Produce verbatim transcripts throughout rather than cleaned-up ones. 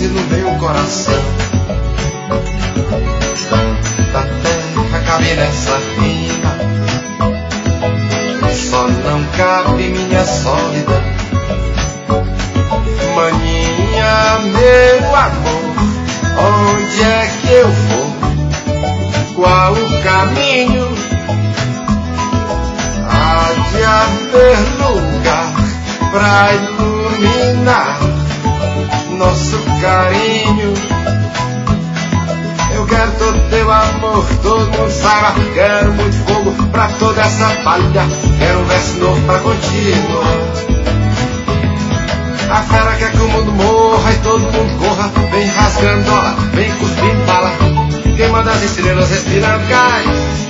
no meu coração. Tanta terra cabe nessa rima, só não cabe minha solidão. Maninha, meu amor, onde é que eu vou? Qual o caminho? Há de haver lugar pra iluminar nosso carinho. Eu quero todo teu amor, todo mundo saiba. Quero muito fogo pra toda essa palha. Quero um verso novo pra continuar. A fera quer que o mundo morra e todo mundo corra. Vem rasgando dólar, vem cuspindo bala, queimando as estrelas, respirando gás.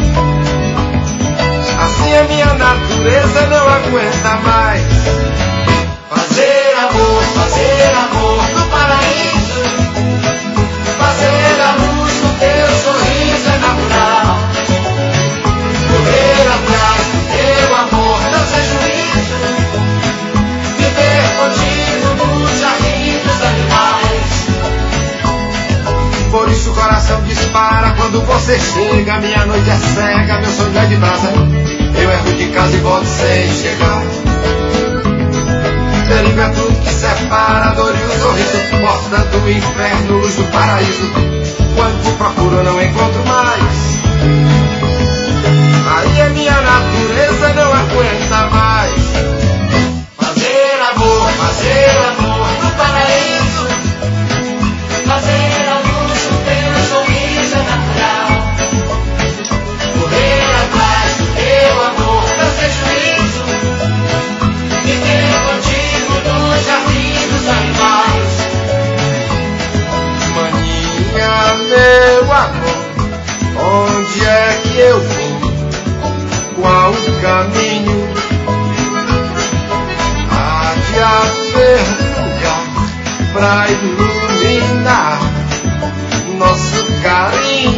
Assim a minha natureza não aguenta mais. Fazer amor, fazer amor no paraíso. Fazer a luz com teu sorriso é natural. Correr atrás do teu amor não sem juízo. Viver contigo no jardim dos animais. Por isso o coração dispara quando você chega. Minha noite é cega, meu sonho é de brasa. Eu erro de casa e volto sem chegar. Perigo é tudo que separa a dor e o sorriso. Porta do inferno, luz do paraíso. Quando procuro não encontro mais. Aí a minha natureza não aguenta mais. Fazer amor, fazer amor no paraíso. Fazer a luz do teu sorriso é natural. Correr atrás do teu amor não sem juízo. Viver contigo no jardim dos animais. Maninha, meu amor, onde é que eu vou? Qual o caminho? Há de haver lugar pra iluminar nosso carinho.